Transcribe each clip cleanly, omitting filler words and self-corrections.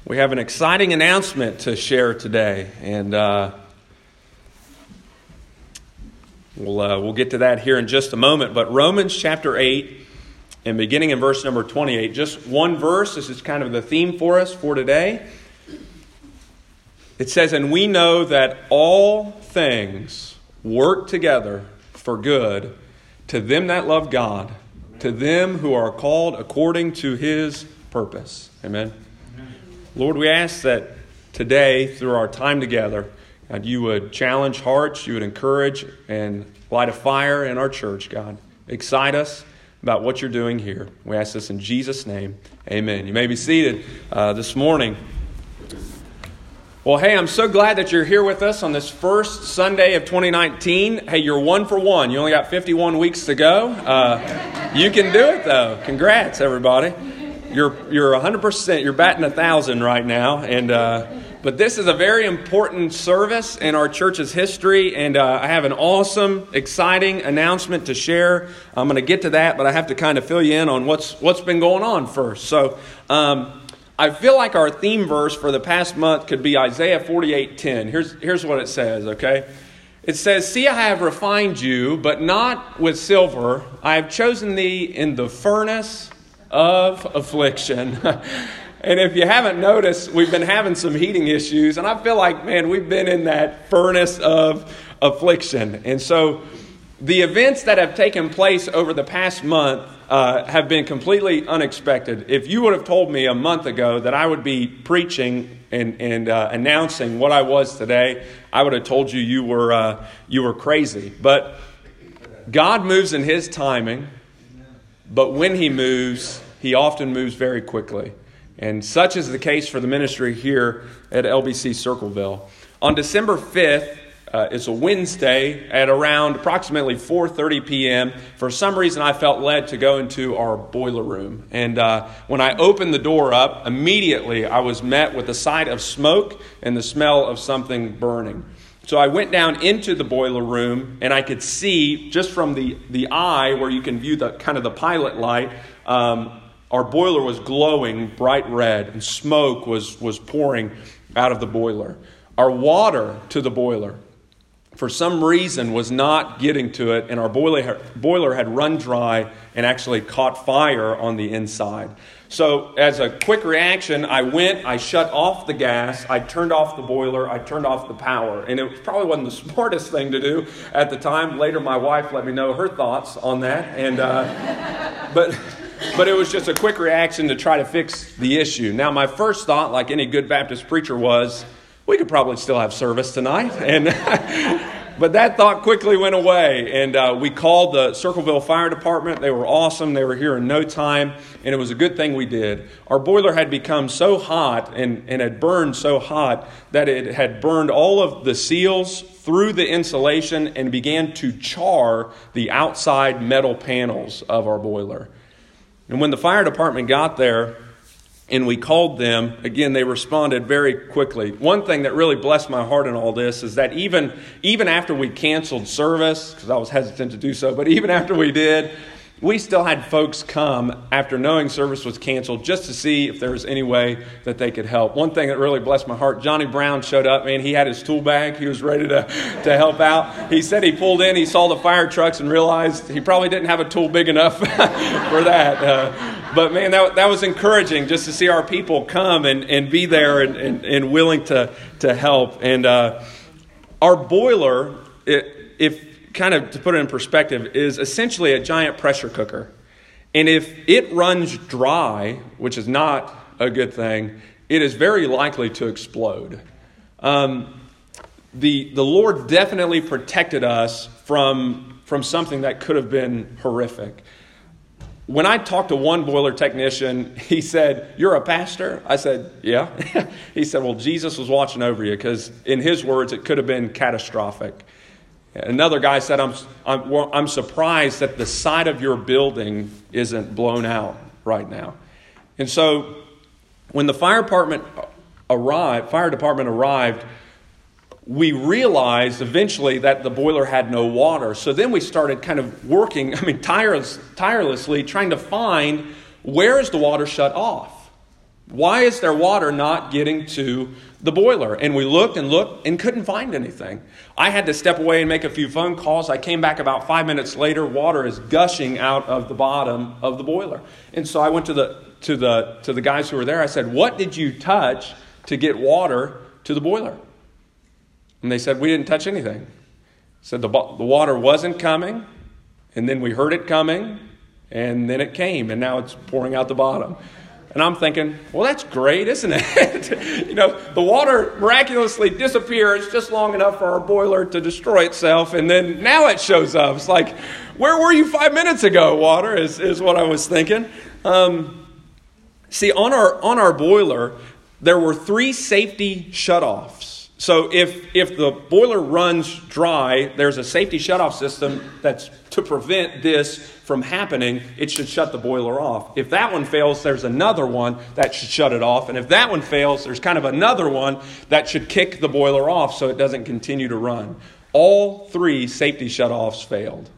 We have an exciting announcement to share today, and we'll get to that here in just a moment. But Romans chapter 8, and beginning in verse number 28, just one verse. This is kind of the theme for us for today. It says, "And we know that all things work together for good to them that love God, to them who are called according to His purpose." Amen. Lord, we ask that today, through our time together, God, you would challenge hearts, you would encourage and light a fire in our church, God. Excite us about what you're doing here. We ask this in Jesus' name. Amen. You may be seated this morning. Well, hey, I'm so glad that you're here with us on this first Sunday of 2019. Hey, you're 1 for 1. You only got 51 weeks to go. You can do it, though. Congrats, everybody. You're 100%. You're batting 1,000 right now, and but this is a very important service in our church's history, and I have an awesome, exciting announcement to share. I'm going to get to that, but I have to kind of fill you in on what's been going on first. So, I feel like our theme verse for the past month could be Isaiah 48:10. Here's what it says. Okay, it says, "See, I have refined you, but not with silver. I have chosen thee in the furnace of affliction." And if you haven't noticed, we've been having some heating issues, and I feel like, man, we've been in that furnace of affliction. And so the events that have taken place over the past month have been completely unexpected. If you would have told me a month ago that I would be preaching and announcing what I was today, I would have told you you were crazy. But God moves in His timing. But when He moves, He often moves very quickly. And such is the case for the ministry here at LBC Circleville. On December 5th, it's a Wednesday at around approximately 4:30 p.m. For some reason, I felt led to go into our boiler room. And when I opened the door up, immediately I was met with the sight of smoke and the smell of something burning. So I went down into the boiler room, and I could see just from the eye where you can view the kind of the pilot light, our boiler was glowing bright red, and smoke was pouring out of the boiler. Our water to the boiler, for some reason, was not getting to it, and our boiler had run dry and actually caught fire on the inside. So as a quick reaction, I shut off the gas, I turned off the boiler, I turned off the power. And it probably wasn't the smartest thing to do at the time. Later, my wife let me know her thoughts on that. And but it was just a quick reaction to try to fix the issue. Now, my first thought, like any good Baptist preacher, was, we could probably still have service tonight. And but that thought quickly went away, and we called the Circleville Fire Department. They were awesome. They were here in no time, and it was a good thing we did. Our boiler had become so hot and had burned so hot that it had burned all of the seals through the insulation and began to char the outside metal panels of our boiler. And when the fire department got there, and we called them, again, they responded very quickly. One thing that really blessed my heart in all this is that even after we canceled service, because I was hesitant to do so, but even after we did, we still had folks come after knowing service was canceled just to see if there was any way that they could help. One thing that really blessed my heart, Johnny Brown showed up, man. He had his tool bag. He was ready to help out. He said he pulled in, he saw the fire trucks and realized he probably didn't have a tool big enough for that. But man, that was encouraging just to see our people come and be there and willing to help. And our boiler, kind of to put it in perspective, is essentially a giant pressure cooker. And if it runs dry, which is not a good thing, it is very likely to explode. The Lord definitely protected us from something that could have been horrific. When I talked to one boiler technician, he said, "You're a pastor?" I said, "Yeah." He said, "Well, Jesus was watching over you," because in his words, it could have been catastrophic. Another guy said, I'm surprised that the side of your building isn't blown out right now. And so when the fire department arrived, we realized eventually that the boiler had no water. So then we started kind of working, tirelessly trying to find, where is the water shut off? Why is their water not getting to the boiler? And we looked and couldn't find anything. I had to step away and make a few phone calls. I came back about 5 minutes later. Water is gushing out of the bottom of the boiler. And so I went to the guys who were there. I said, "What did you touch to get water to the boiler?" And they said, "We didn't touch anything." Said the water wasn't coming, and then we heard it coming, and then it came, and now it's pouring out the bottom. And I'm thinking, well, that's great, isn't it? The water miraculously disappears just long enough for our boiler to destroy itself, and then now it shows up. It's like, where were you 5 minutes ago, water, is what I was thinking. See, on our boiler, there were 3 safety shutoffs. So if the boiler runs dry, there's a safety shutoff system that's to prevent this from happening. It should shut the boiler off. If that one fails, there's another one that should shut it off. And if that one fails, there's kind of another one that should kick the boiler off so it doesn't continue to run. All 3 safety shutoffs failed.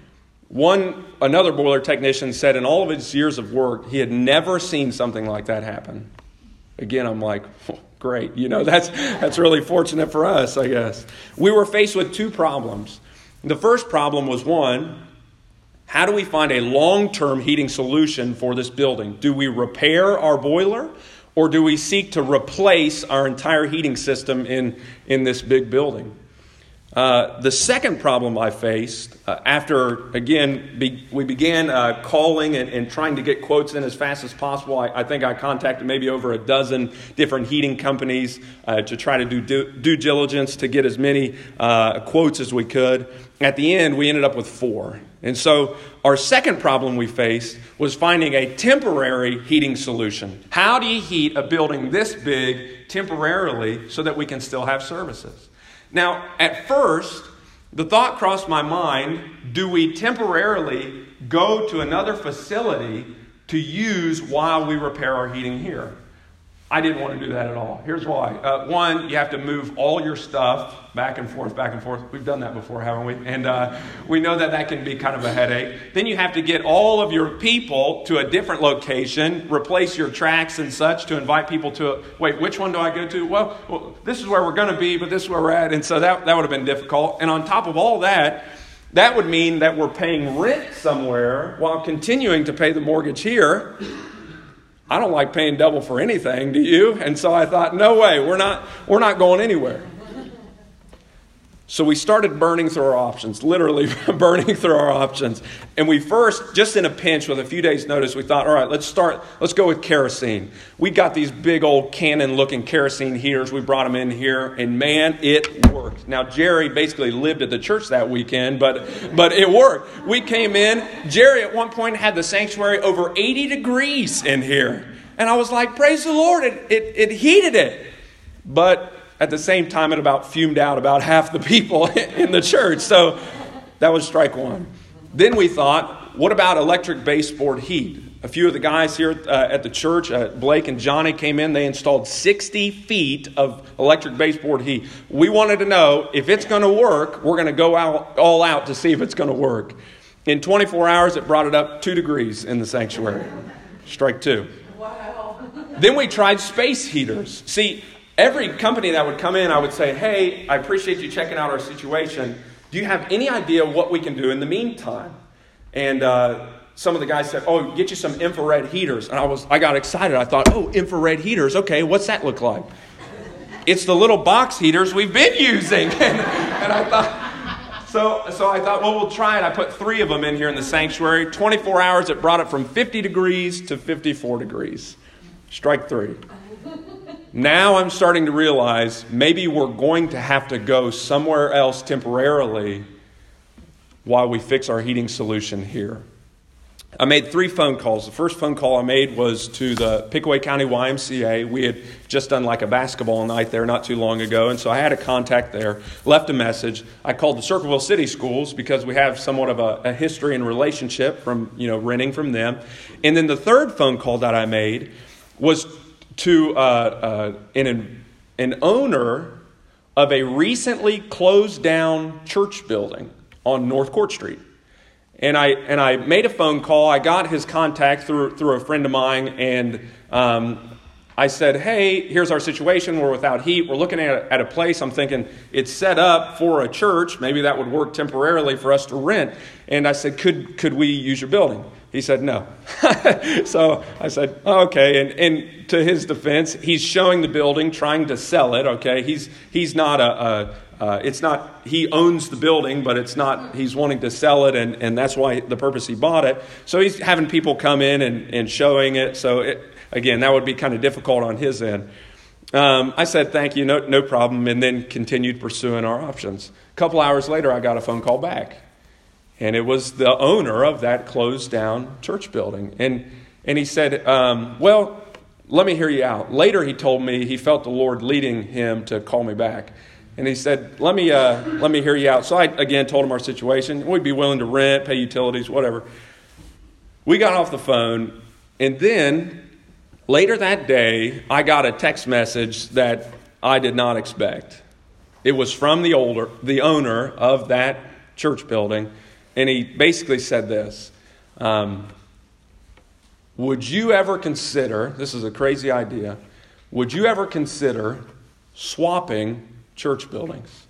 Another boiler technician said in all of his years of work, he had never seen something like that happen. Again, I'm like, great. That's really fortunate for us, I guess. We were faced with 2 problems. The first problem was, one, how do we find a long-term heating solution for this building? Do we repair our boiler, or do we seek to replace our entire heating system in this big building? The second problem I faced after, again, we began calling and trying to get quotes in as fast as possible. I think I contacted maybe over a dozen different heating companies to try to do due diligence to get as many quotes as we could. At the end, we ended up with 4. And so our second problem we faced was finding a temporary heating solution. How do you heat a building this big temporarily so that we can still have services? Now, at first, the thought crossed my mind, do we temporarily go to another facility to use while we repair our heating here? I didn't want to do that at all. Here's why. One, you have to move all your stuff back and forth. We've done that before, haven't we? And we know that can be kind of a headache. Then you have to get all of your people to a different location, replace your tracks and such to invite people to, wait, which one do I go to? Well, this is where we're going to be, but this is where we're at. And so that would have been difficult. And on top of all that would mean that we're paying rent somewhere while continuing to pay the mortgage here. I don't like paying double for anything, do you? And so I thought, no way, we're not going anywhere. So we started burning through our options, literally burning through our options. And we first, just in a pinch with a few days' notice, we thought, all right, let's go with kerosene. We got these big old Canon-looking kerosene heaters. We brought them in here, and man, it worked. Now, Jerry basically lived at the church that weekend, but it worked. We came in. Jerry at one point had the sanctuary over 80 degrees in here. And I was like, praise the Lord, it heated it. But at the same time, it about fumed out about half the people in the church. So that was strike one. Then we thought, what about electric baseboard heat? A few of the guys here at the church, Blake and Johnny, came in. They installed 60 feet of electric baseboard heat. We wanted to know if it's going to work, we're going to go all out to see if it's going to work. In 24 hours, it brought it up 2 degrees in the sanctuary. Strike 2. Wow. Then we tried space heaters. See, every company that would come in, I would say, hey, I appreciate you checking out our situation. Do you have any idea what we can do in the meantime? And some of the guys said, oh, get you some infrared heaters. And I got excited. I thought, oh, infrared heaters. Okay, what's that look like? It's the little box heaters we've been using. And I thought, so I thought, well, we'll try it. I put 3 of them in here in the sanctuary. 24 hours, it brought it from 50 degrees to 54 degrees. Strike 3. Now I'm starting to realize maybe we're going to have to go somewhere else temporarily while we fix our heating solution here. I made 3 phone calls. The first phone call I made was to the Pickaway County YMCA. We had just done like a basketball night there not too long ago, and so I had a contact there, left a message. I called the Circleville City Schools because we have somewhat of a history and relationship from, renting from them. And then the third phone call that I made was to an owner of a recently closed down church building on North Court Street. And I made a phone call. I got his contact through a friend of mine, and I said, hey, here's our situation. We're without heat. We're looking at a place. I'm thinking it's set up for a church. Maybe that would work temporarily for us to rent. And I said, could we use your building? He said, no. So I said, okay. And to his defense, he's showing the building, trying to sell it. Okay. He's not it's not, he owns the building, but it's not, he's wanting to sell it. And that's why the purpose he bought it. So he's having people come in and showing it. So again, that would be kind of difficult on his end. I said, thank you, no problem, and then continued pursuing our options. A couple hours later, I got a phone call back. And it was the owner of that closed down church building. And he said, well, let me hear you out. Later, he told me he felt the Lord leading him to call me back. And he said, let me hear you out. So I, again, told him our situation. We'd be willing to rent, pay utilities, whatever. We got off the phone, and then later that day, I got a text message that I did not expect. It was from the owner of that church building, and he basically said this, would you ever consider, this is a crazy idea, would you ever consider swapping church buildings?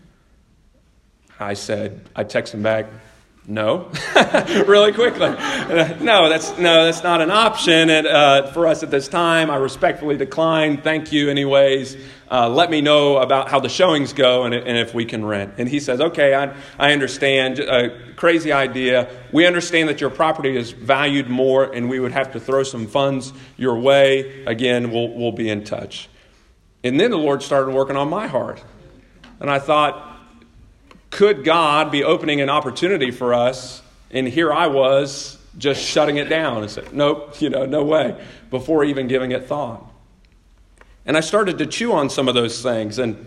I texted him back, no, really quickly. No, that's not an option. And for us at this time, I respectfully declined. Thank you anyways. Let me know about how the showings go and if we can rent. And he says, okay, I understand. Crazy idea. We understand that your property is valued more and we would have to throw some funds your way. Again, we'll be in touch. And then the Lord started working on my heart. And I thought, could God be opening an opportunity for us? And here I was just shutting it down and said, nope, no way, before even giving it thought. And I started to chew on some of those things. And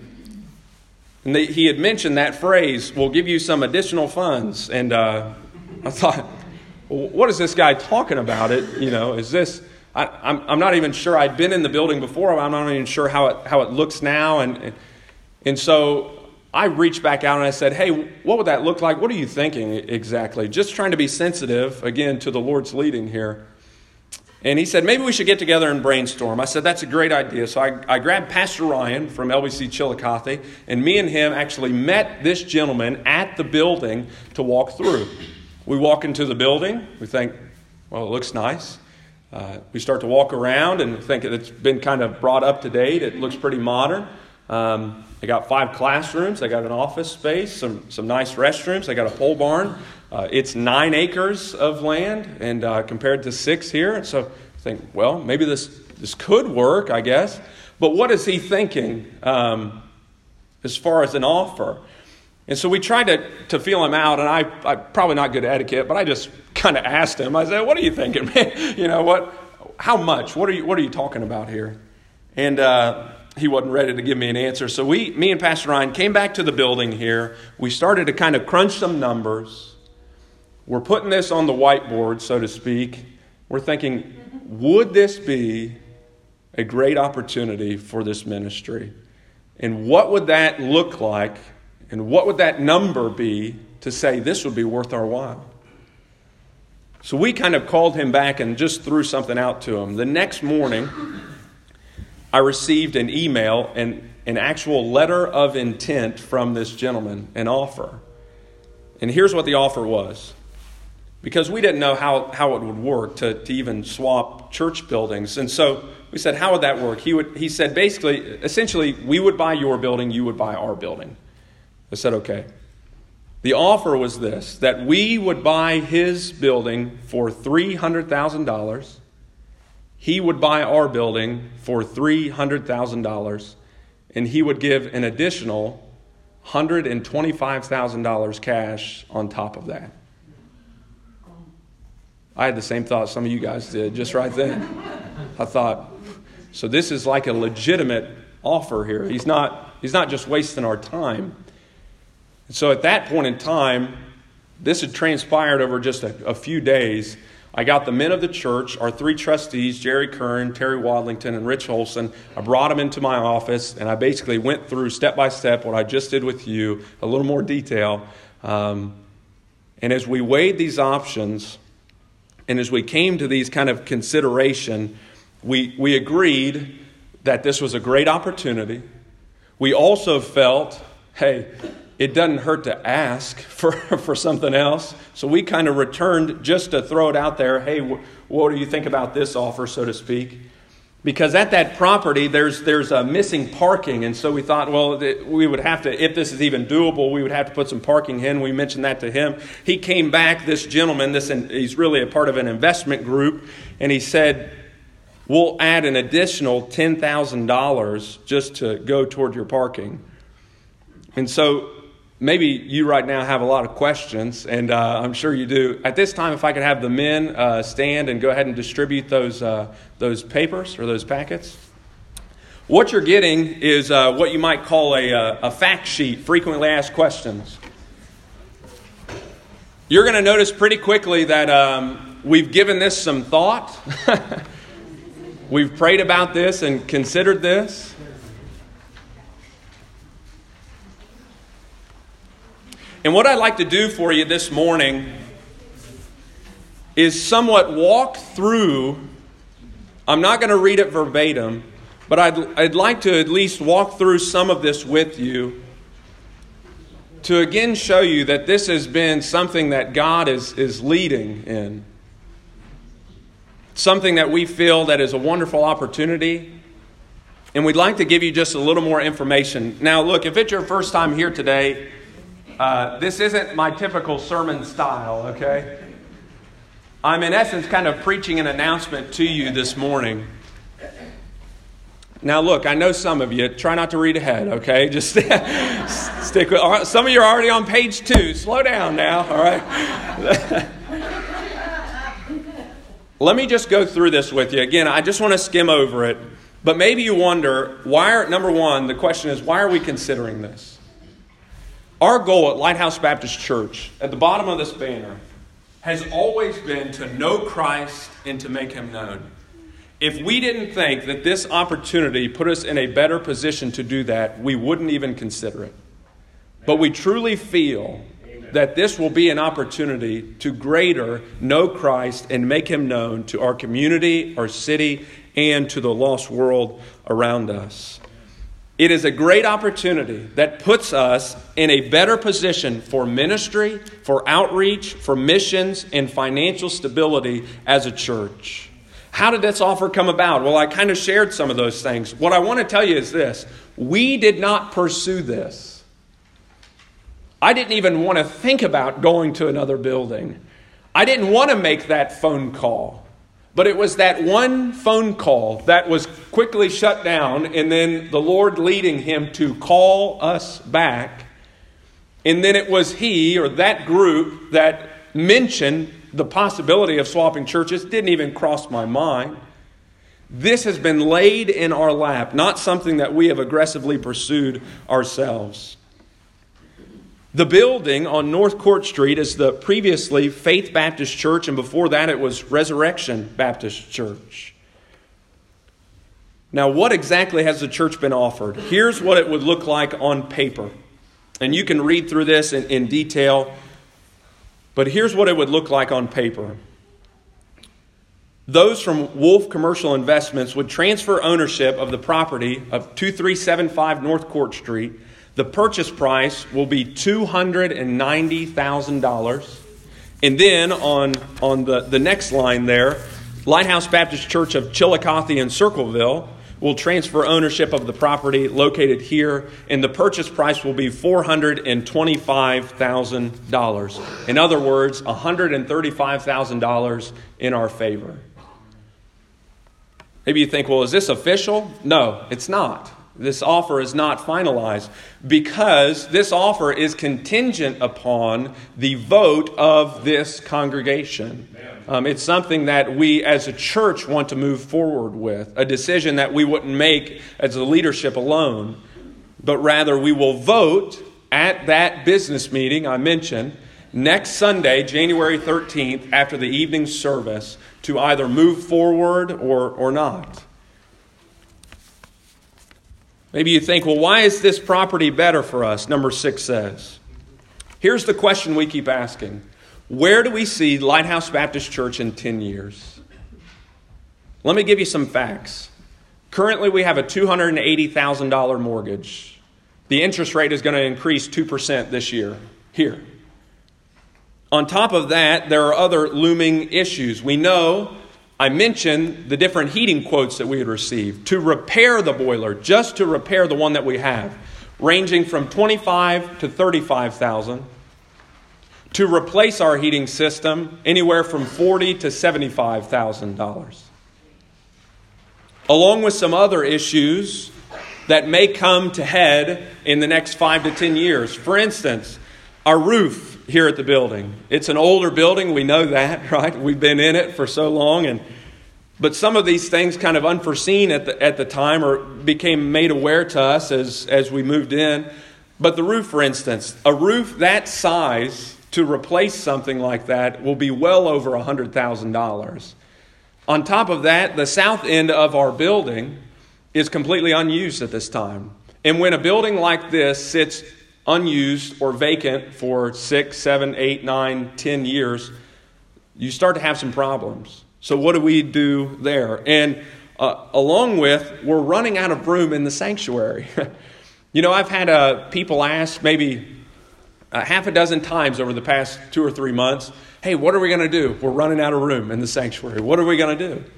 he had mentioned that phrase, we'll give you some additional funds. And I thought, well, what is this guy talking about? Is this, I'm not even sure. I'd been in the building before. I'm not even sure how it looks now. And so I reached back out and I said, hey, what would that look like? What are you thinking exactly? Just trying to be sensitive, again, to the Lord's leading here. And he said, maybe we should get together and brainstorm. I said, that's a great idea. So I grabbed Pastor Ryan from LBC Chillicothe, and me and him actually met this gentleman at the building to walk through. We walk into the building. We think, well, it looks nice. We start to walk around and think it's been kind of brought up to date. It looks pretty modern. They got 5 classrooms. They got an office space, some nice restrooms. They got a pole barn. It's 9 acres of land, and compared to 6 here. So I think, well, maybe this could work, I guess. But what is he thinking as far as an offer? And so we tried to feel him out, and I probably not good at etiquette, but I just kind of asked him. I said, "What are you thinking, man? What? How much? What are you talking about here?" And he wasn't ready to give me an answer. So me and Pastor Ryan came back to the building here. We started to kind of crunch some numbers. We're putting this on the whiteboard, so to speak. We're thinking, would this be a great opportunity for this ministry? And what would that look like? And what would that number be to say this would be worth our while? So we kind of called him back and just threw something out to him. The next morning, I received an email and an actual letter of intent from this gentleman, an offer. And here's what the offer was. Because we didn't know how it would work to even swap church buildings. And so we said, how would that work? He said, essentially, we would buy your building, you would buy our building. I said, okay. The offer was this, that we would buy his building for $300,000. He would buy our building for $300,000. And he would give an additional $125,000 cash on top of that. I had the same thought some of you guys did just right then. I thought, so this is like a legitimate offer here. He's not just wasting our time. And so at that point in time, this had transpired over just a few days. I got the men of the church, our 3 trustees, Jerry Kern, Terry Wadlington, and Rich Holson. I brought them into my office, and I basically went through step by step what I just did with you, a little more detail. And as we weighed these options, and as we came to these kind of consideration, We agreed that this was a great opportunity. We also felt, hey, it doesn't hurt to ask for something else. So we kind of returned just to throw it out there. Hey, what do you think about this offer, so to speak? Because at that property, there's a missing parking. And so we thought, well, we would have to, if this is even doable, we would have to put some parking in. We mentioned that to him. He came back, this gentleman, he's really a part of an investment group. And he said, we'll add an additional $10,000 just to go toward your parking. And so maybe you right now have a lot of questions, and I'm sure you do. At this time, if I could have the men stand and go ahead and distribute those papers or those packets. What you're getting is what you might call a fact sheet, frequently asked questions. You're going to notice pretty quickly that we've given this some thought. We've prayed about this and considered this. And what I'd like to do for you this morning is somewhat walk through, I'm not going to read it verbatim, but I'd like to at least walk through some of this with you to again show you that this has been something that God is leading in. Something that we feel that is a wonderful opportunity. And we'd like to give you just a little more information. Now look, if it's your first time here today, this isn't my typical sermon style, okay? I'm in essence kind of preaching an announcement to you this morning. Now look, I know some of you, try not to read ahead, okay? Just stick with, some of you are already on page 2. Slow down now, all right? Let me just go through this with you. Again, I just want to skim over it. But maybe you wonder, number one, the question is, why are we considering this? Our goal at Lighthouse Baptist Church, at the bottom of this banner, has always been to know Christ and to make Him known. If we didn't think that this opportunity put us in a better position to do that, we wouldn't even consider it. But we truly feel that this will be an opportunity to greater know Christ and make Him known to our community, our city, and to the lost world around us. It is a great opportunity that puts us in a better position for ministry, for outreach, for missions, and financial stability as a church. How did this offer come about? Well, I kind of shared some of those things. What I want to tell you is this. We did not pursue this. I didn't even want to think about going to another building. I didn't want to make that phone call. But it was that one phone call that was quickly shut down, and then the Lord leading him to call us back. And then it was he or that group that mentioned the possibility of swapping churches. Didn't even cross my mind. This has been laid in our lap, not something that we have aggressively pursued ourselves. The building on North Court Street is the previously Faith Baptist Church, and before that it was Resurrection Baptist Church. Now, what exactly has the church been offered? Here's what it would look like on paper. And you can read through this in detail, but here's what it would look like on paper. Those from Wolf Commercial Investments would transfer ownership of the property of 2375 North Court Street. The purchase price will be $290,000. And then on the next line there, Lighthouse Baptist Church of Chillicothe and Circleville will transfer ownership of the property located here, and the purchase price will be $425,000. In other words, $135,000 in our favor. Maybe you think, well, is this official? No, it's not. This offer is not finalized because this offer is contingent upon the vote of this congregation. It's something that we as a church want to move forward with, a decision that we wouldn't make as a leadership alone, but rather we will vote at that business meeting I mentioned next Sunday, January 13th, after the evening service, to either move forward or not. Maybe you think, well, why is this property better for us? Number 6 says. Here's the question we keep asking. Where do we see Lighthouse Baptist Church in 10 years? Let me give you some facts. Currently, we have a $280,000 mortgage. The interest rate is going to increase 2% this year here. On top of that, there are other looming issues. We know, I mentioned the different heating quotes that we had received to repair the boiler, just to repair the one that we have, ranging from $25,000 to $35,000. To replace our heating system, anywhere from $40,000 to $75,000. Along with some other issues that may come to head in the next 5 to 10 years. For instance, our roof here at the building. It's an older building, we know that, right? We've been in it for so long, but some of these things kind of unforeseen at the time or became made aware to us as we moved in. But the roof, for instance, a roof that size to replace something like that will be well over $100,000. On top of that, the south end of our building is completely unused at this time. And when a building like this sits unused or vacant for 6, 7, 8, 9, 10 years, you start to have some problems. So what do we do there? And along with, we're running out of room in the sanctuary. I've had people ask maybe half a dozen times over the past 2 or 3 months, hey, what are we going to do? We're running out of room in the sanctuary. What are we going to do?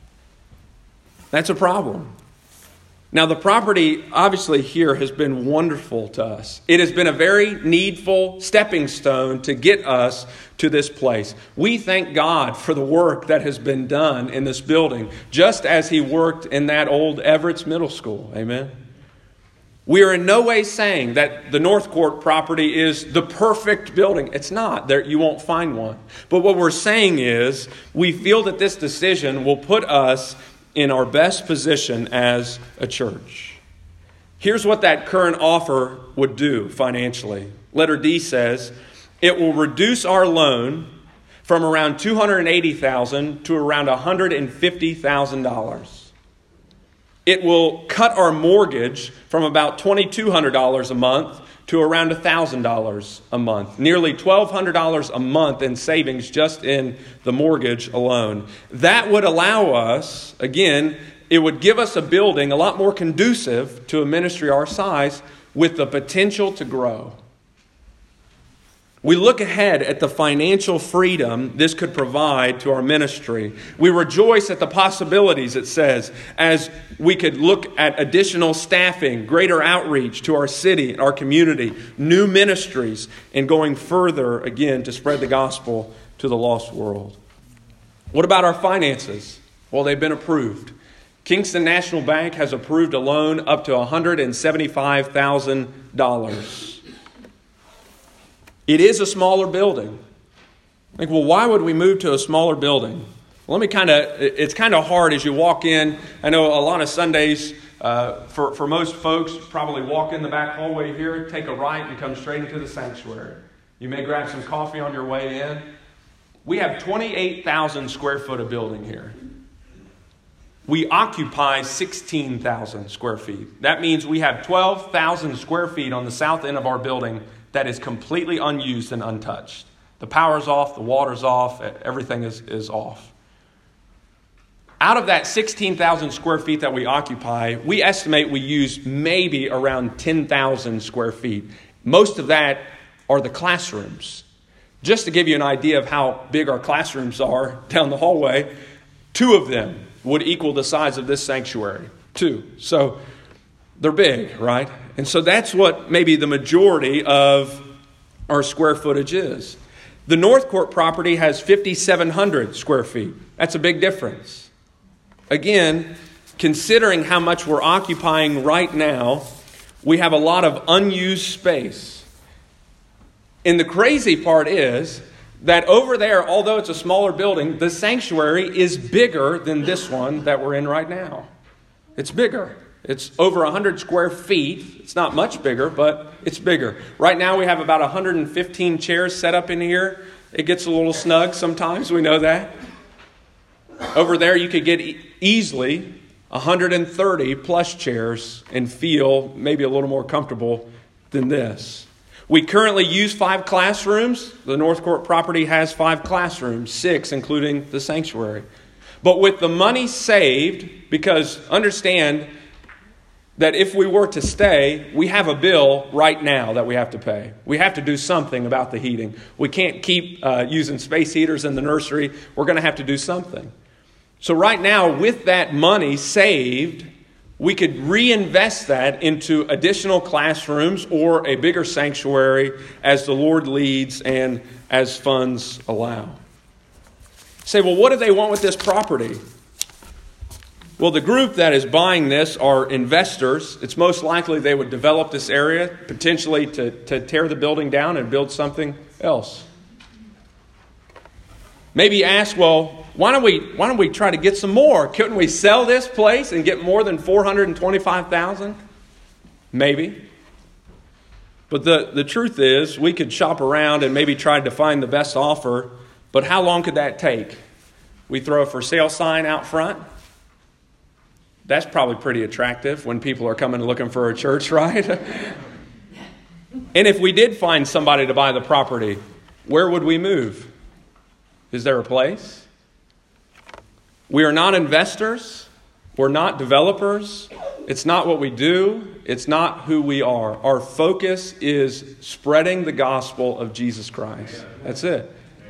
That's a problem. Now, the property obviously here has been wonderful to us. It has been a very needful stepping stone to get us to this place. We thank God for the work that has been done in this building, just as He worked in that old Everett's Middle School. Amen. We are in no way saying that the North Court property is the perfect building. It's not. You won't find one. But what we're saying is we feel that this decision will put us in our best position as a church. Here's what that current offer would do financially. Letter D says, it will reduce our loan from around $280,000 to around $150,000. It will cut our mortgage from about $2,200 a month to around $1,000 a month. Nearly $1,200 a month in savings just in the mortgage alone. That would allow us, again, it would give us a building a lot more conducive to a ministry our size with the potential to grow. We look ahead at the financial freedom this could provide to our ministry. We rejoice at the possibilities, it says, as we could look at additional staffing, greater outreach to our city, our community, new ministries, and going further, again, to spread the gospel to the lost world. What about our finances? Well, they've been approved. Kingston National Bank has approved a loan up to $175,000. It is a smaller building. Why would we move to a smaller building? Well, it's kind of hard as you walk in. I know a lot of Sundays, for most folks, probably walk in the back hallway here, take a right, and come straight into the sanctuary. You may grab some coffee on your way in. We have 28,000 square foot of building here. We occupy 16,000 square feet. That means we have 12,000 square feet on the south end of our building that is completely unused and untouched. The power's off, the water's off, everything is off. Out of that 16,000 square feet that we occupy, we estimate we use maybe around 10,000 square feet. Most of that are the classrooms. Just to give you an idea of how big our classrooms are down the hallway, 2 of them would equal the size of this sanctuary. 2. So they're big, right? And so that's what maybe the majority of our square footage is. The North Court property has 5,700 square feet. That's a big difference. Again, considering how much we're occupying right now, we have a lot of unused space. And the crazy part is that over there, although it's a smaller building, the sanctuary is bigger than this one that we're in right now. It's bigger. It's over 100 square feet. It's not much bigger, but it's bigger. Right now we have about 115 chairs set up in here. It gets a little snug sometimes, we know that. Over there you could get easily 130 plus chairs and feel maybe a little more comfortable than this. We currently use 5 classrooms. The North Court property has 5 classrooms, 6 including the sanctuary. But with the money saved, because understand that if we were to stay, we have a bill right now that we have to pay. We have to do something about the heating. We can't keep using space heaters in the nursery. We're going to have to do something. So right now, with that money saved, we could reinvest that into additional classrooms or a bigger sanctuary as the Lord leads and as funds allow. Say, well, what do they want with this property? Well, the group that is buying this are investors. It's most likely they would develop this area, potentially to tear the building down and build something else. Maybe ask, well, why don't we try to get some more? Couldn't we sell this place and get more than $425,000? Maybe. But the truth is, we could shop around and maybe try to find the best offer. But how long could that take? We throw a for sale sign out front. That's probably pretty attractive when people are coming looking for a church, right? And if we did find somebody to buy the property, where would we move? Is there a place? We are not investors. We're not developers. It's not what we do. It's not who we are. Our focus is spreading the gospel of Jesus Christ. That's it.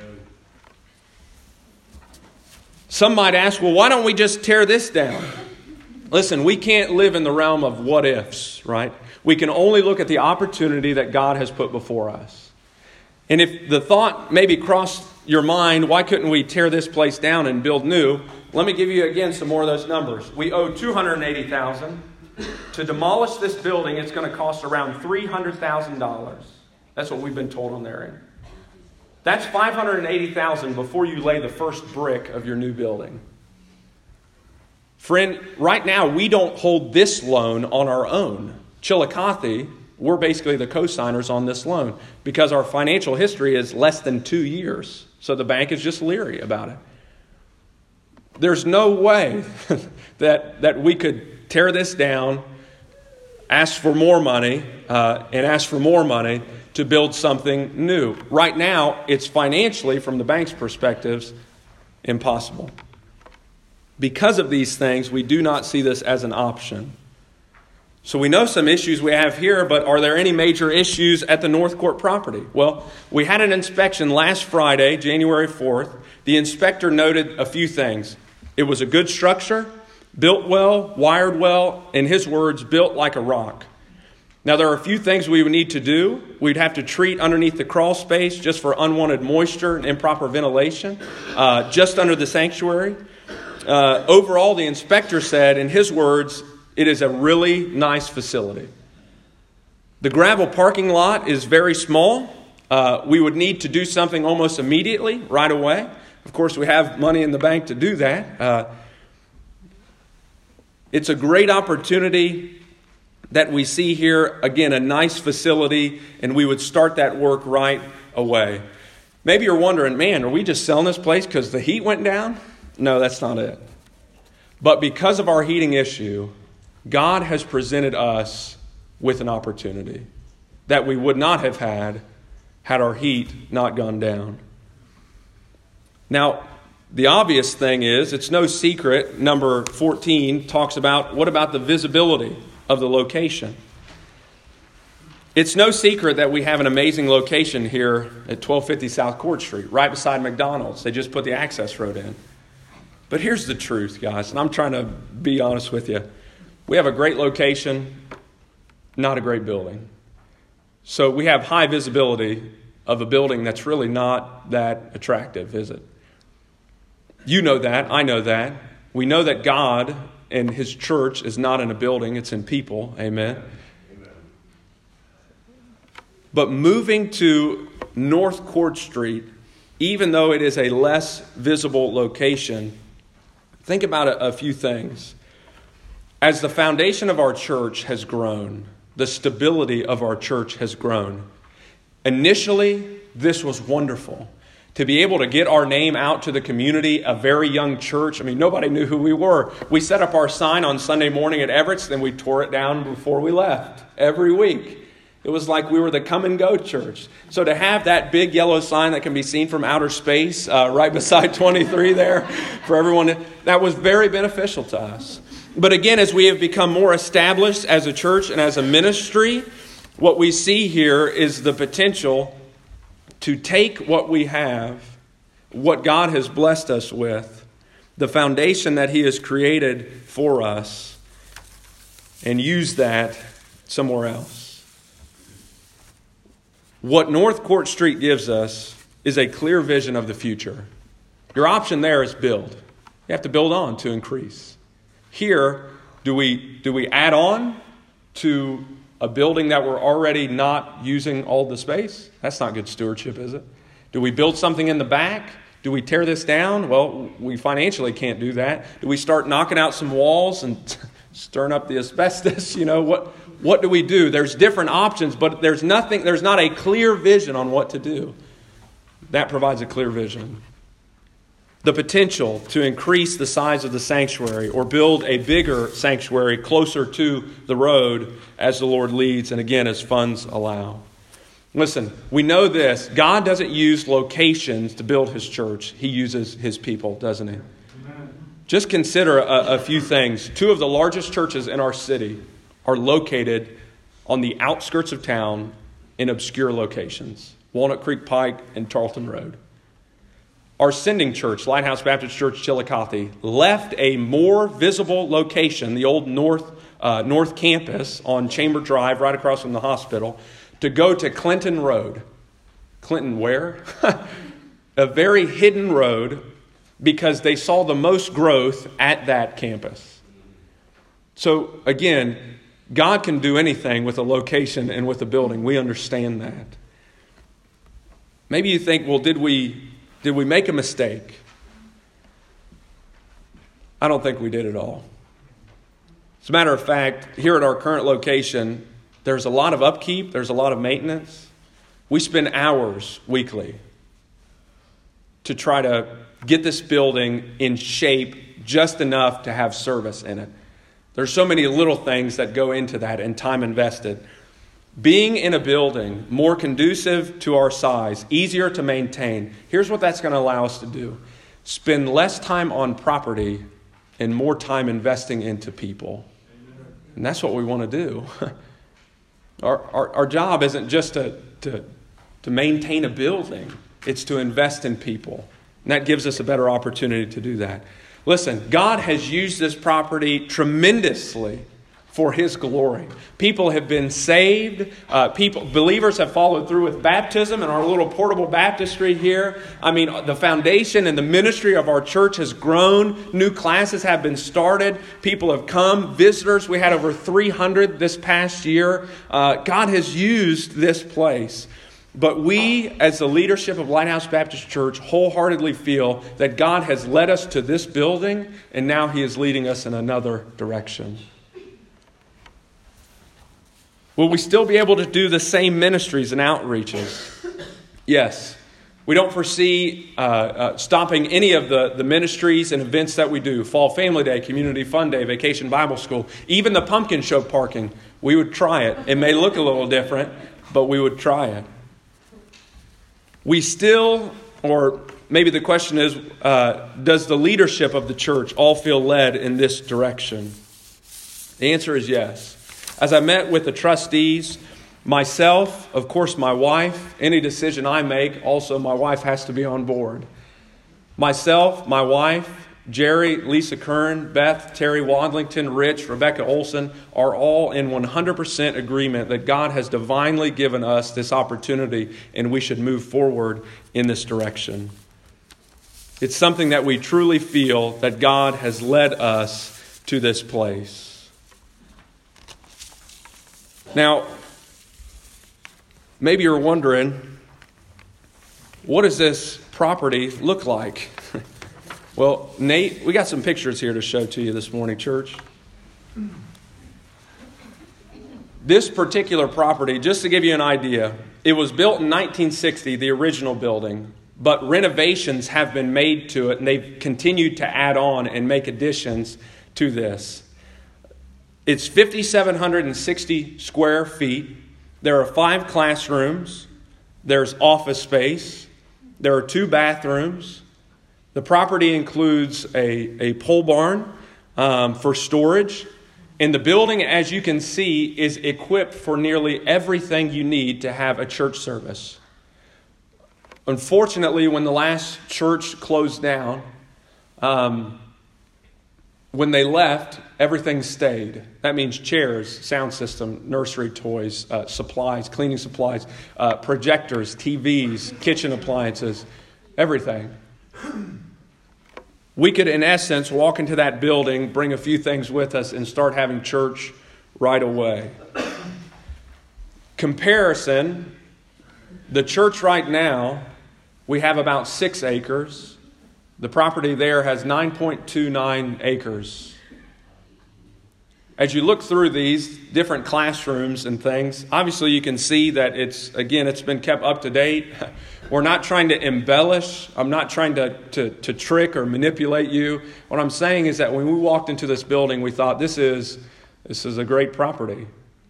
Some might ask, well, why don't we just tear this down? Listen, we can't live in the realm of what ifs, right? We can only look at the opportunity that God has put before us. And if the thought maybe crossed your mind, why couldn't we tear this place down and build new? Let me give you again some more of those numbers. We owe $280,000. To demolish this building, it's going to cost around $300,000. That's what we've been told on their end. That's $580,000 before you lay the first brick of your new building. Friend, right now we don't hold this loan on our own. Chillicothe, we're basically the co-signers on this loan because our financial history is less than 2 years. So the bank is just leery about it. There's no way that we could tear this down, ask for more money, and ask for more money to build something new. Right now, it's financially, from the bank's perspectives, impossible. Because of these things, we do not see this as an option. So we know some issues we have here, but are there any major issues at the North Court property? Well, we had an inspection last Friday, January 4th. The inspector noted a few things. It was a good structure, built well, wired well, in his words, built like a rock. Now, there are a few things we would need to do. We'd have to treat underneath the crawl space just for unwanted moisture and improper ventilation, just under the sanctuary. Overall, the inspector said, in his words, it is a really nice facility. The gravel parking lot is very small. We would need to do something almost immediately, right away. Of course, we have money in the bank to do that. It's a great opportunity that we see here. Again, a nice facility, and we would start that work right away. Maybe you're wondering, man, are we just selling this place because the heat went down? No, that's not it. But because of our heating issue, God has presented us with an opportunity that we would not have had our heat not gone down. Now, the obvious thing is, it's no secret, number 14 talks about, what about the visibility of the location? It's no secret that we have an amazing location here at 1250 South Court Street, right beside McDonald's. They just put the access road in. But here's the truth, guys, and I'm trying to be honest with you. We have a great location, not a great building. So we have high visibility of a building that's really not that attractive, is it? You know that. I know that. We know that God and His church is not in a building. It's in people. Amen. Amen. But moving to North Court Street, even though it is a less visible location, think about a few things. As the foundation of our church has grown, the stability of our church has grown. Initially, this was wonderful. To be able to get our name out to the community, a very young church. I mean, nobody knew who we were. We set up our sign on Sunday morning at Everett's, then we tore it down before we left every week. It was like we were the come and go church. So to have that big yellow sign that can be seen from outer space right beside 23 there for everyone, that was very beneficial to us. But again, as we have become more established as a church and as a ministry, what we see here is the potential to take what we have, what God has blessed us with, the foundation that He has created for us, and use that somewhere else. What North Court Street gives us is a clear vision of the future. Your option there is build. You have to build on to increase. Here, do we add on to a building that we're already not using all the space? That's not good stewardship, is it? Do we build something in the back? Do we tear this down? Well, we financially can't do that. Do we start knocking out some walls and stirring up the asbestos? What do we do? There's different options, but there's not a clear vision on what to do. That provides a clear vision. The potential to increase the size of the sanctuary or build a bigger sanctuary closer to the road as the Lord leads and again as funds allow. Listen, we know this. God doesn't use locations to build His church. He uses His people, doesn't He? Amen. Just consider a few things. 2 of the largest churches in our city are located on the outskirts of town in obscure locations. Walnut Creek Pike and Tarleton Road. Our sending church, Lighthouse Baptist Church, Chillicothe, left a more visible location, the old North Campus on Chamber Drive, right across from the hospital, to go to Clinton Road. Clinton where? A very hidden road because they saw the most growth at that campus. So again, God can do anything with a location and with a building. We understand that. Maybe you think, well, did we make a mistake? I don't think we did at all. As a matter of fact, here at our current location, there's a lot of upkeep. There's a lot of maintenance. We spend hours weekly to try to get this building in shape just enough to have service in it. There's so many little things that go into that and time invested. Being in a building more conducive to our size, easier to maintain, here's what that's going to allow us to do. Spend less time on property and more time investing into people. And that's what we want to do. Our job isn't just to maintain a building. It's to invest in people. And that gives us a better opportunity to do that. Listen, God has used this property tremendously for His glory. People have been saved. Believers have followed through with baptism in our little portable baptistry here. I mean, the foundation and the ministry of our church has grown. New classes have been started. People have come. Visitors, we had over 300 this past year. God has used this place. But we, as the leadership of Lighthouse Baptist Church, wholeheartedly feel that God has led us to this building, and now He is leading us in another direction. Will we still be able to do the same ministries and outreaches? Yes. We don't foresee stopping any of the ministries and events that we do. Fall Family Day, Community Fun Day, Vacation Bible School, even the pumpkin show parking. We would try it. It may look a little different, but we would try it. We still, or maybe the question is, does the leadership of the church all feel led in this direction? The answer is yes. As I met with the trustees, myself, of course my wife, any decision I make, also my wife has to be on board. Myself, my wife, Jerry, Lisa Kern, Beth, Terry Wadlington, Rich, Rebecca Olson are all in 100% agreement that God has divinely given us this opportunity and we should move forward in this direction. It's something that we truly feel that God has led us to this place. Now, maybe you're wondering, what does this property look like? Well, Nate, we got some pictures here to show to you this morning, church. This particular property, just to give you an idea, it was built in 1960, the original building, but renovations have been made to it, and they've continued to add on and make additions to this. It's 5,760 square feet. There are 5 classrooms. There's office space. There are 2 bathrooms. The property includes a pole barn for storage. And the building, as you can see, is equipped for nearly everything you need to have a church service. Unfortunately, when the last church closed down, when they left, everything stayed. That means chairs, sound system, nursery toys, supplies, cleaning supplies, projectors, TVs, kitchen appliances, everything. We could, in essence, walk into that building, bring a few things with us, and start having church right away. Comparison, the church right now, we have about 6 acres. The property there has 9.29 acres. As you look through these different classrooms and things, obviously you can see that it's been kept up to date. We're not trying to embellish. I'm not trying to trick or manipulate you. What I'm saying is that when we walked into this building, we thought this is a great property.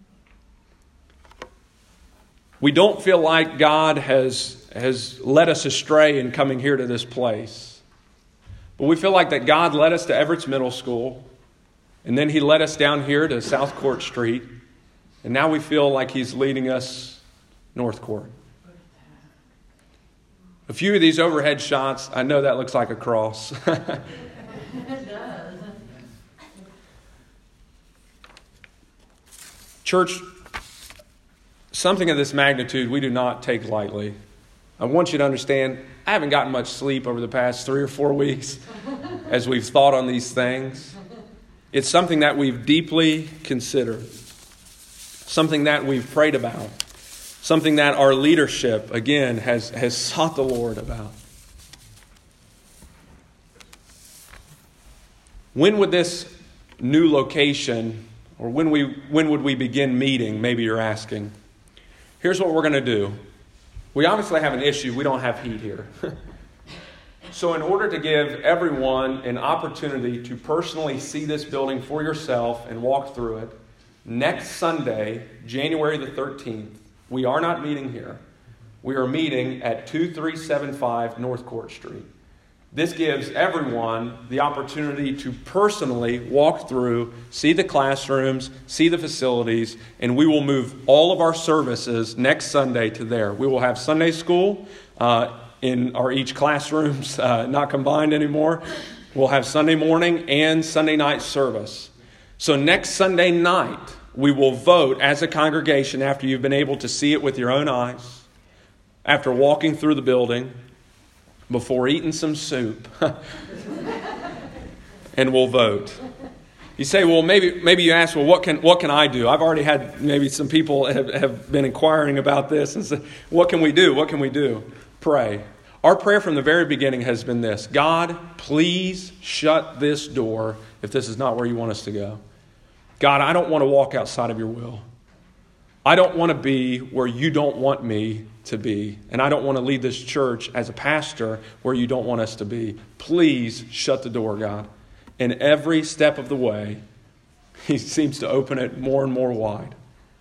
We don't feel like God has led us astray in coming here to this place. But we feel like that God led us to Everett's Middle School, and then He led us down here to South Court Street, and now we feel like He's leading us North Court. A few of these overhead shots, I know that looks like a cross. It does. Church, something of this magnitude we do not take lightly. I want you to understand, I haven't gotten much sleep over the past 3 or 4 weeks as we've thought on these things. It's something that we've deeply considered, something that we've prayed about, something that our leadership, again, has sought the Lord about. When would this new location, or when would we begin meeting, maybe you're asking? Here's what we're going to do. We obviously have an issue. We don't have heat here. So in order to give everyone an opportunity to personally see this building for yourself and walk through it, next Sunday, January the 13th, we are not meeting here. We are meeting at 2375 North Court Street. This gives everyone the opportunity to personally walk through, see the classrooms, see the facilities, and we will move all of our services next Sunday to there. We will have Sunday school in our each classrooms, not combined anymore. We'll have Sunday morning and Sunday night service. So next Sunday night, we will vote as a congregation after you've been able to see it with your own eyes, after walking through the building, before eating some soup, and we'll vote. You say, well, maybe you ask, well, what can I do? I've already had maybe some people have been inquiring about this and said, what can we do? What can we do? Pray. Our prayer from the very beginning has been this: God, please shut this door if this is not where you want us to go. God, I don't want to walk outside of your will. I don't want to be where you don't want me to be. And I don't want to lead this church as a pastor where you don't want us to be. Please shut the door, God. And every step of the way, He seems to open it more and more wide.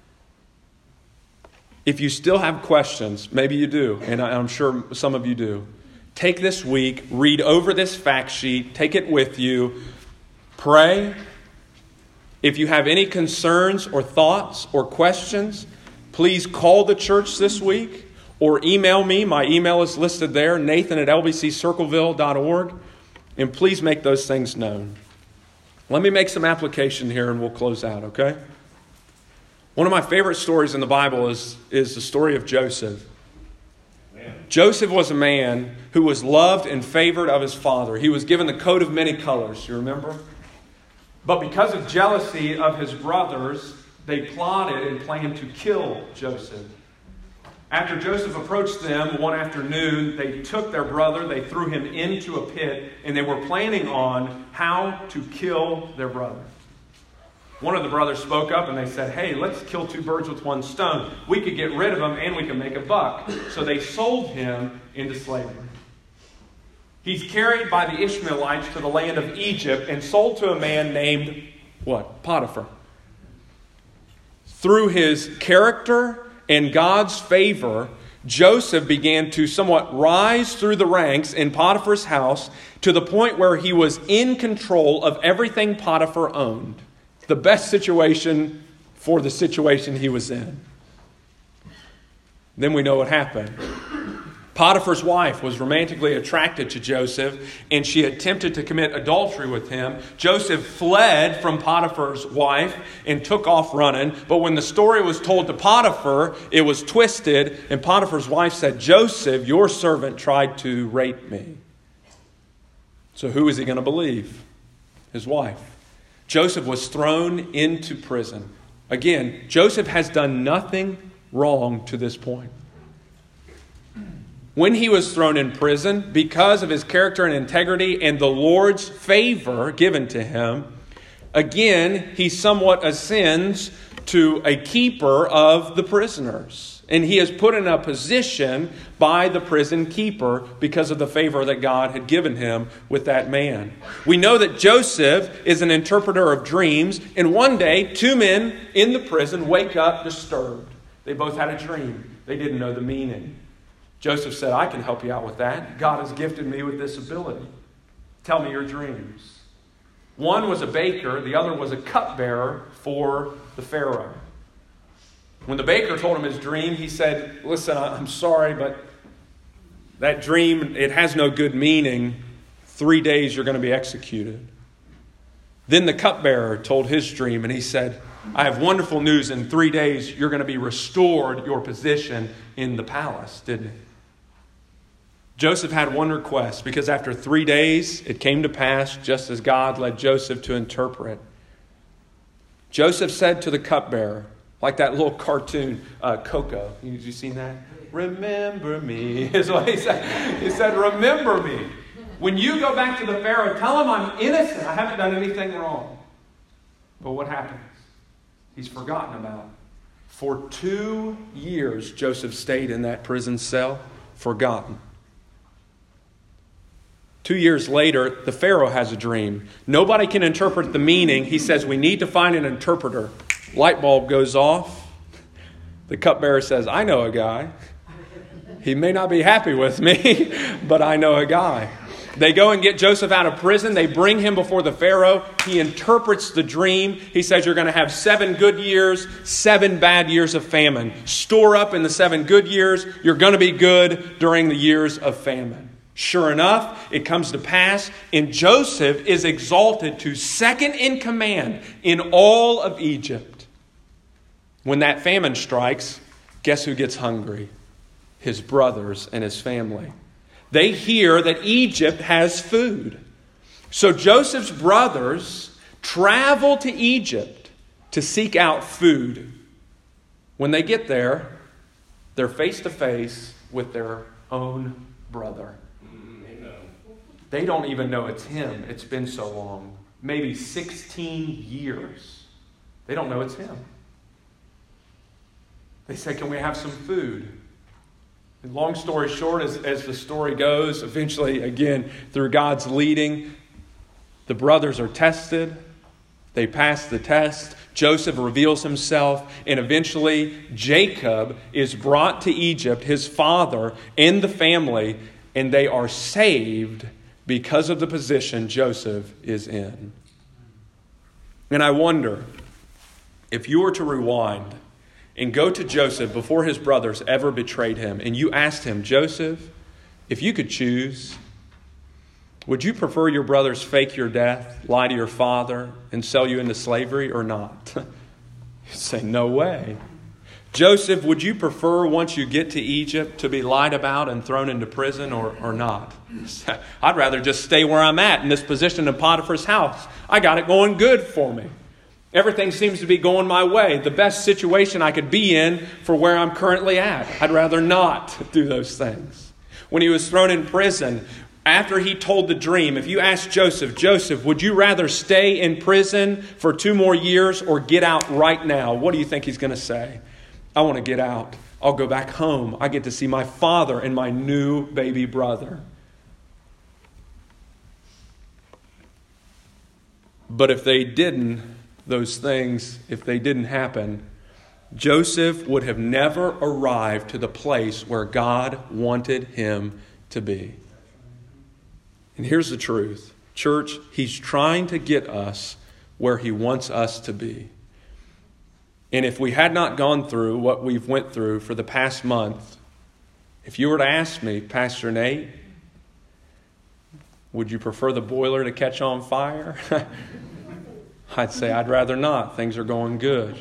If you still have questions, maybe you do, and I'm sure some of you do, take this week, read over this fact sheet, take it with you, pray. If you have any concerns or thoughts or questions, please call the church this week or email me. My email is listed there, nathan@lbccircleville.org. And please make those things known. Let me make some application here and we'll close out, okay? One of my favorite stories in the Bible is the story of Joseph. Joseph was a man who was loved and favored of his father. He was given the coat of many colors, you remember? But because of jealousy of his brothers, they plotted and planned to kill Joseph. After Joseph approached them one afternoon, they took their brother, they threw him into a pit, and they were planning on how to kill their brother. One of the brothers spoke up and they said, hey, let's kill 2 birds with one stone. We could get rid of him and we can make a buck. So they sold him into slavery. He's carried by the Ishmaelites to the land of Egypt and sold to a man named, what? Potiphar. Through his character and God's favor, Joseph began to somewhat rise through the ranks in Potiphar's house to the point where he was in control of everything Potiphar owned. The best situation for the situation he was in. Then we know what happened. Potiphar's wife was romantically attracted to Joseph, and she attempted to commit adultery with him. Joseph fled from Potiphar's wife and took off running. But when the story was told to Potiphar, it was twisted, and Potiphar's wife said, "Joseph, your servant, tried to rape me." So who is he going to believe? His wife. Joseph was thrown into prison. Again, Joseph has done nothing wrong to this point. When he was thrown in prison, because of his character and integrity and the Lord's favor given to him, again, he somewhat ascends to a keeper of the prisoners. And he is put in a position by the prison keeper because of the favor that God had given him with that man. We know that Joseph is an interpreter of dreams, and one day, two men in the prison wake up disturbed. They both had a dream. They didn't know the meaning. Joseph said, "I can help you out with that. God has gifted me with this ability. Tell me your dreams." One was a baker. The other was a cupbearer for the Pharaoh. When the baker told him his dream, he said, "Listen, I'm sorry, but that dream, it has no good meaning. 3 days you're going to be executed." Then the cupbearer told his dream, and he said, "I have wonderful news. In 3 days you're going to be restored your position in the palace," didn't he? Joseph had one request, because after 3 days it came to pass just as God led Joseph to interpret. Joseph said to the cupbearer, like that little cartoon, Coco. You seen that? "Remember me," is what he said. He said, "Remember me. When you go back to the Pharaoh, tell him I'm innocent. I haven't done anything wrong." But what happens? He's forgotten about. For 2 years, Joseph stayed in that prison cell, forgotten. 2 years later, the Pharaoh has a dream. Nobody can interpret the meaning. He says, "We need to find an interpreter." Light bulb goes off. The cupbearer says, "I know a guy. He may not be happy with me, but I know a guy." They go and get Joseph out of prison. They bring him before the Pharaoh. He interprets the dream. He says, "You're going to have 7 good years, 7 bad years of famine. Store up in the 7 good years. You're going to be good during the years of famine." Sure enough, it comes to pass, and Joseph is exalted to second in command in all of Egypt. When that famine strikes, guess who gets hungry? His brothers and his family. They hear that Egypt has food. So Joseph's brothers travel to Egypt to seek out food. When they get there, they're face to face with their own brother. They don't even know it's him. It's been so long. Maybe 16 years. They don't know it's him. They say, "Can we have some food?" And long story short, as the story goes, eventually, again, through God's leading, the brothers are tested. They pass the test. Joseph reveals himself. And eventually, Jacob is brought to Egypt, his father and the family, and they are saved because of the position Joseph is in. And I wonder, if you were to rewind and go to Joseph before his brothers ever betrayed him, and you asked him, "Joseph, if you could choose, would you prefer your brothers fake your death, lie to your father, and sell you into slavery or not?" You'd say, "No way." "Joseph, would you prefer once you get to Egypt to be lied about and thrown into prison or not?" "I'd rather just stay where I'm at in this position in Potiphar's house. I got it going good for me. Everything seems to be going my way. The best situation I could be in for where I'm currently at. I'd rather not do those things." When he was thrown in prison, after he told the dream, if you ask Joseph, "Joseph, would you rather stay in prison for 2 more years or get out right now?" What do you think he's going to say? "I want to get out. I'll go back home. I get to see my father and my new baby brother." But if they didn't, those things, if they didn't happen, Joseph would have never arrived to the place where God wanted him to be. And here's the truth. Church, he's trying to get us where he wants us to be. And if we had not gone through what we've went through for the past month, if you were to ask me, Pastor Nate, would you prefer the boiler to catch on fire? I'd say I'd rather not. Things are going good.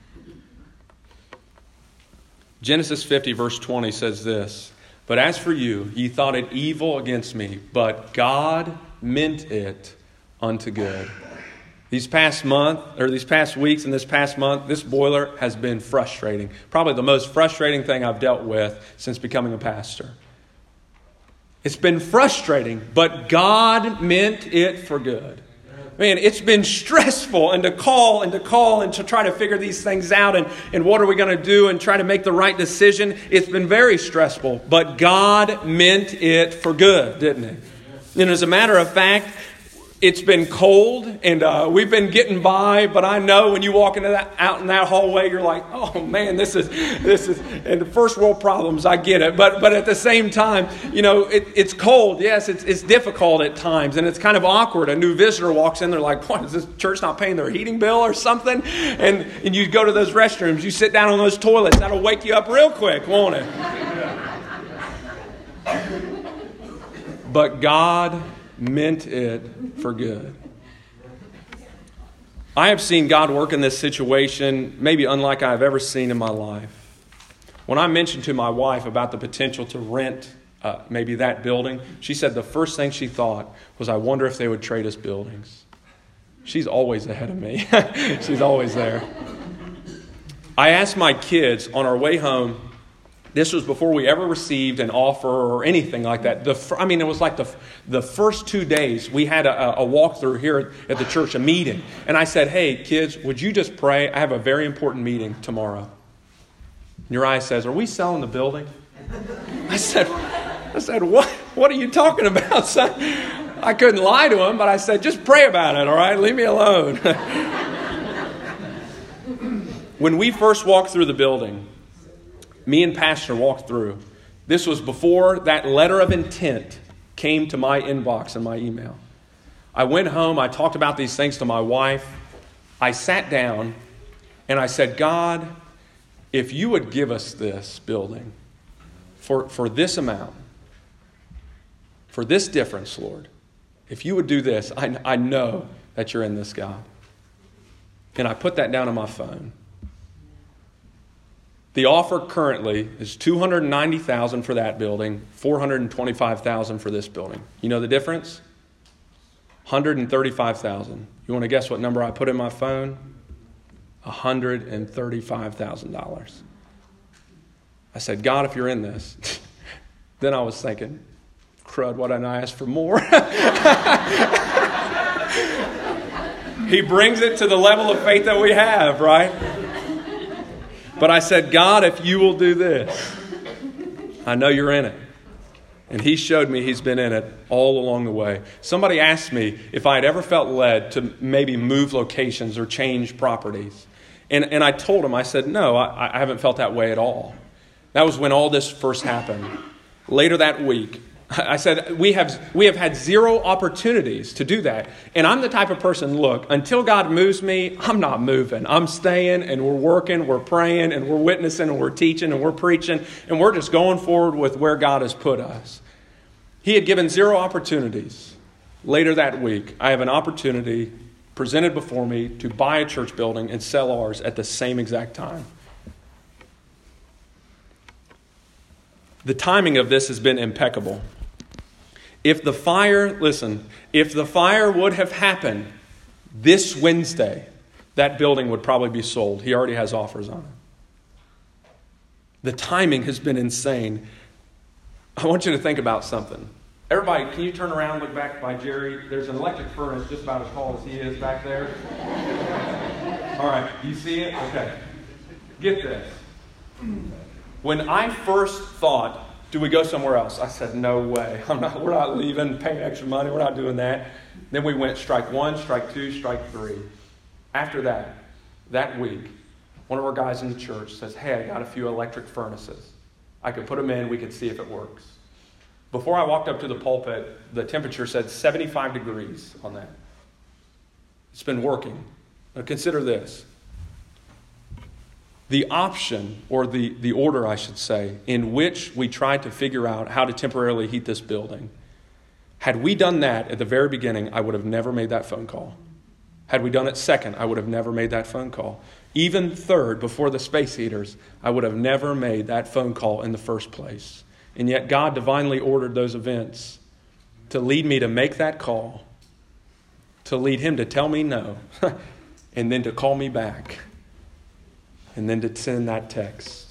Genesis 50 verse 20 says this, "But as for you, ye thought it evil against me, but God meant it unto good." These past weeks and this past month, this boiler has been frustrating. Probably the most frustrating thing I've dealt with since becoming a pastor. It's been frustrating, but God meant it for good. Man, it's been stressful and to call and to try to figure these things out and what are we going to do and try to make the right decision. It's been very stressful, but God meant it for good, didn't it? And as a matter of fact, it's been cold and we've been getting by, but I know when you walk out in that hallway, you're like, oh man, this is, and the first world problems, I get it. But at the same time, it's cold. Yes, it's difficult at times and it's kind of awkward. A new visitor walks in, they're like, what, is this church not paying their heating bill or something? And you go to those restrooms, you sit down on those toilets, that'll wake you up real quick, won't it? But God meant it for good. I have seen God work in this situation maybe unlike I've ever seen in my life. When I mentioned to my wife about the potential to rent maybe that building, she said the first thing she thought was, I wonder if they would trade us buildings. She's always ahead of me. She's always there. I asked my kids on our way home. This was before we ever received an offer or anything like that. It was like the first 2 days we had a walkthrough here at the church, a meeting. And I said, hey, kids, would you just pray? I have a very important meeting tomorrow. And Uriah says, are we selling the building? I said, what are you talking about, son? I couldn't lie to him, but I said, just pray about it, all right? Leave me alone. When we first walked through the building, me and Pastor walked through. This was before that letter of intent came to my inbox and my email. I went home. I talked about these things to my wife. I sat down and I said, God, if you would give us this building for this amount, for this difference, Lord, if you would do this, I know that you're in this, God. And I put that down on my phone. The offer currently is $290,000 for that building, $425,000 for this building. You know the difference? $135,000. You want to guess what number I put in my phone? $135,000. I said, God, if you're in this. Then I was thinking, crud, why didn't I ask for more? He brings it to the level of faith that we have, right? But I said, God, if you will do this, I know you're in it. And he showed me he's been in it all along the way. Somebody asked me if I had ever felt led to maybe move locations or change properties. And I told him, I said, no, I haven't felt that way at all. That was when all this first happened. Later that week, I said, we have had zero opportunities to do that. And I'm the type of person, look, until God moves me, I'm not moving. I'm staying and we're working, we're praying and we're witnessing and we're teaching and we're preaching. And we're just going forward with where God has put us. He had given zero opportunities. Later that week, I have an opportunity presented before me to buy a church building and sell ours at the same exact time. The timing of this has been impeccable. If the fire would have happened this Wednesday, that building would probably be sold. He already has offers on it. The timing has been insane. I want you to think about something. Everybody, can you turn around and look back by Jerry? There's an electric furnace just about as tall as he is back there. All right, you see it? Okay. Get this. When I first thought, do we go somewhere else? I said, no way. We're not leaving, paying extra money. We're not doing that. Then we went strike one, strike two, strike three. After that week, one of our guys in the church says, hey, I got a few electric furnaces. I could put them in. We could see if it works. Before I walked up to the pulpit, the temperature said 75 degrees on that. It's been working. Now consider this. The option, or the order, I should say, in which we tried to figure out how to temporarily heat this building, had we done that at the very beginning, I would have never made that phone call. Had we done it second, I would have never made that phone call. Even third, before the space heaters, I would have never made that phone call in the first place. And yet God divinely ordered those events to lead me to make that call, to lead him to tell me no, and then to call me back, and then to send that text.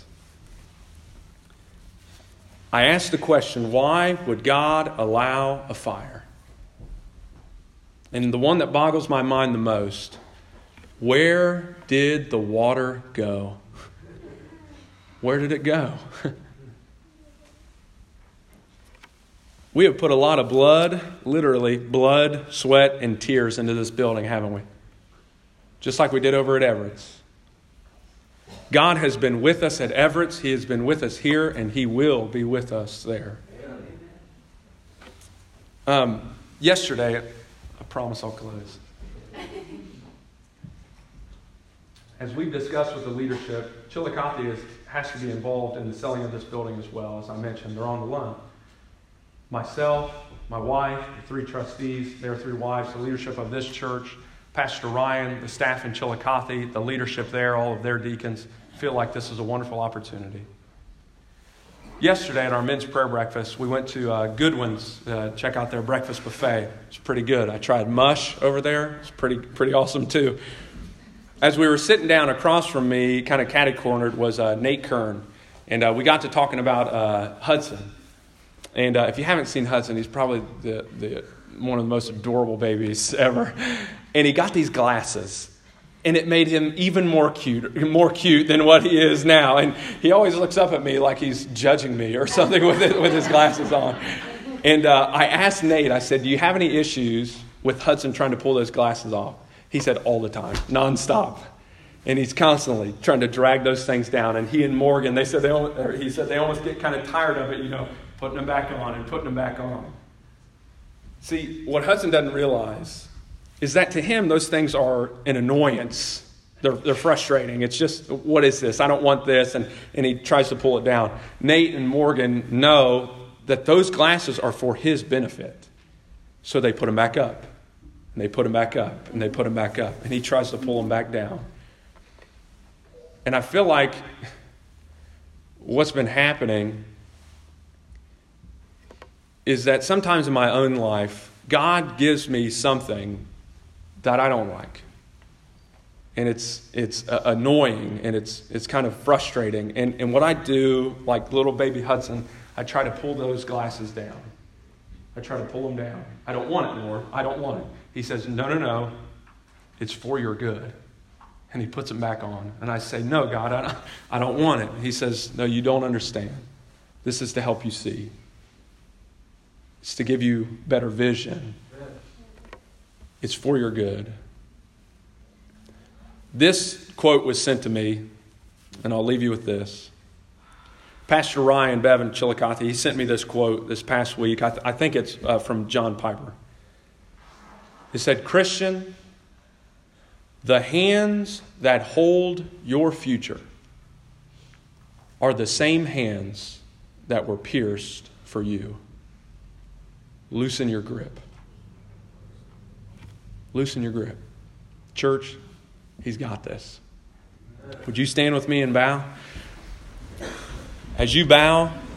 I asked the question, why would God allow a fire? And the one that boggles my mind the most, where did the water go? Where did it go? We have put a lot of blood, literally blood, sweat, and tears into this building, haven't we? Just like we did over at Everett's. God has been with us at Everett's. He has been with us here, and he will be with us there. Yesterday, I promise I'll close. As we've discussed with the leadership, Chillicothe has to be involved in the selling of this building as well. As I mentioned, they're on the loan. Myself, my wife, the 3 trustees, their 3 wives, the leadership of this church, Pastor Ryan, the staff in Chillicothe, the leadership there, all of their deacons, feel like this is a wonderful opportunity. Yesterday at our men's prayer breakfast, we went to Goodwin's, check out their breakfast buffet. It's pretty good. I tried mush over there. It's pretty awesome too. As we were sitting down across from me, kind of catty-cornered, was Nate Kern. And we got to talking about Hudson. And if you haven't seen Hudson, he's probably the one of the most adorable babies ever. And he got these glasses. And it made him even more cute than what he is now. And he always looks up at me like he's judging me or something with his glasses on. And I asked Nate, I said, do you have any issues with Hudson trying to pull those glasses off? He said, all the time, nonstop. And he's constantly trying to drag those things down. And he and Morgan, he said they almost get kind of tired of it, putting them back on and putting them back on. See, what Hudson doesn't realize is that to him, those things are an annoyance. They're frustrating. It's just, what is this? I don't want this. And he tries to pull it down. Nate and Morgan know that those glasses are for his benefit. So they put them back up. And they put them back up. And they put them back up. And he tries to pull them back down. And I feel like what's been happening is that sometimes in my own life, God gives me something that I don't like. And it's annoying and it's kind of frustrating. And what I do, like little baby Hudson, I try to pull those glasses down. I try to pull them down. I don't want it, Lord. I don't want it. He says, no. It's for your good. And he puts them back on. And I say, no, God, I don't want it. He says, no, you don't understand. This is to help you see. It's to give you better vision. It's for your good. This quote was sent to me, and I'll leave you with this. Pastor Ryan Bevan Chillicothe, he sent me this quote this past week. I think it's from John Piper. He said, Christian, the hands that hold your future are the same hands that were pierced for you. Loosen your grip. Loosen your grip. Church, he's got this. Would you stand with me and bow? As you bow,